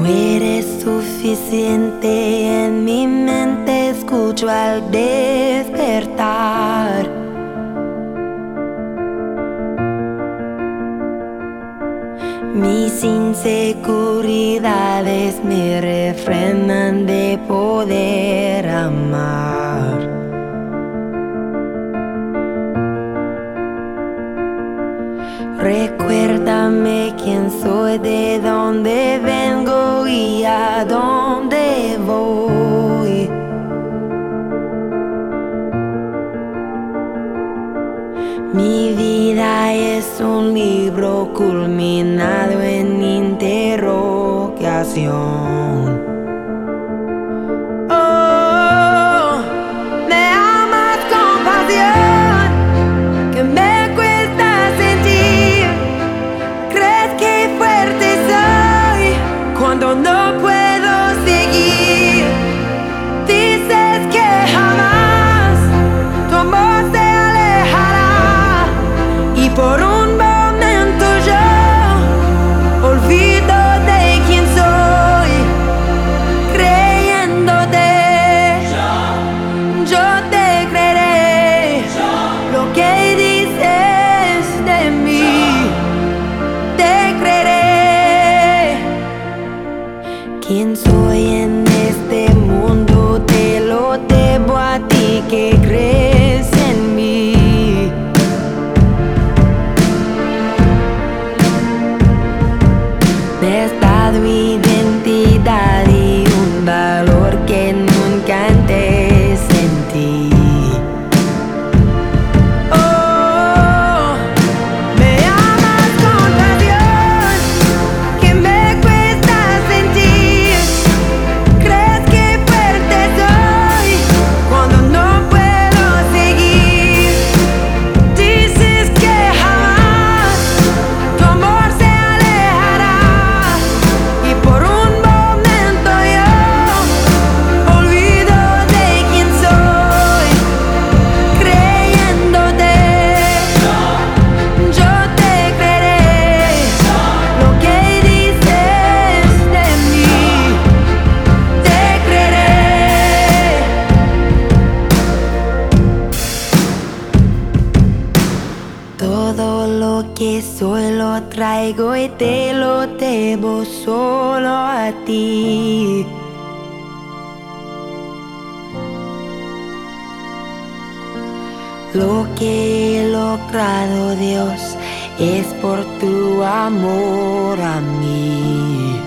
eres suficiente, en mi mente escucho al despertar. Mis inseguridades me refrenan de poder amar. Recuérdame quién soy, de dónde vengo y a dónde voy. Mi vida es un libro culminado en interrogación. Oh, me amas con pasión que me cuesta sentir. ¿Crees que fuerte soy cuando no puedo seguir? Dices que jamás tu amor se alejará, y por un momento yo olvido de quién soy, creyéndote. Yo te creeré lo que dices de mí. Te creeré. ¿Quién soy en este mundo? Te lo debo a ti que crees en mí. Me has dado identidad y un valor que nunca antes sentí. Oh, me amas con pasión que me cuesta sentir. ¿Crees que fuerte soy cuando no puedo seguir? Dices que jamás tu amor se alejará, y por un momento yo olvido de quién soy, creyéndote. Yo te creeré lo que dices de mí. Te creeré. Todo lo que soy lo traigo y te lo debo solo a ti. Lo que he logrado, Dios, es por tu amor a mí.